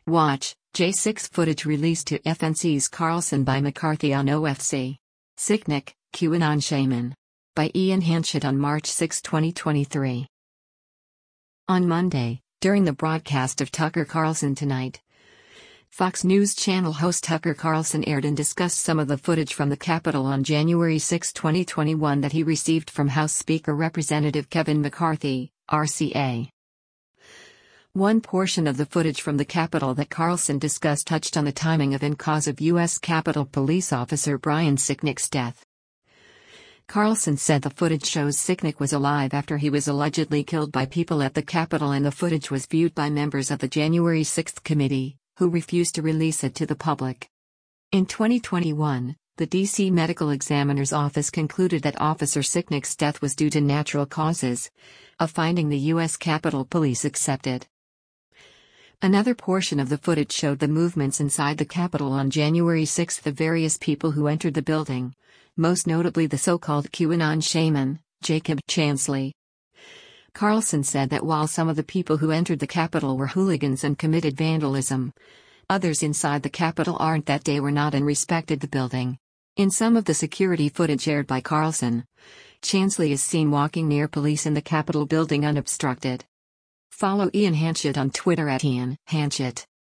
Watch, J6 footage released to FNC's Carlson by McCarthy on OFC. Sicknick, QAnon Shaman. By Ian Hanchett on March 6, 2023. On Monday, during the broadcast of Tucker Carlson Tonight, Fox News Channel host Tucker Carlson aired and discussed some of the footage from the Capitol on January 6, 2021 that he received from House Speaker Representative Kevin McCarthy, RCA. One portion of the footage from the Capitol that Carlson discussed touched on the timing of and cause of U.S. Capitol Police Officer Brian Sicknick's death. Carlson said the footage shows Sicknick was alive after he was allegedly killed by people at the Capitol, and the footage was viewed by members of the January 6 committee, who refused to release it to the public. In 2021, the D.C. Medical Examiner's Office concluded that Officer Sicknick's death was due to natural causes, a finding the U.S. Capitol Police accepted. Another portion of the footage showed the movements inside the Capitol on January 6 of various people who entered the building, most notably the so-called QAnon shaman, Jacob Chansley. Carlson said that while some of the people who entered the Capitol were hooligans and committed vandalism, others inside the Capitol aren't that day were not and respected the building. In some of the security footage aired by Carlson, Chansley is seen walking near police in the Capitol building unobstructed. Follow Ian Hanchett on Twitter at Ian Hanchett.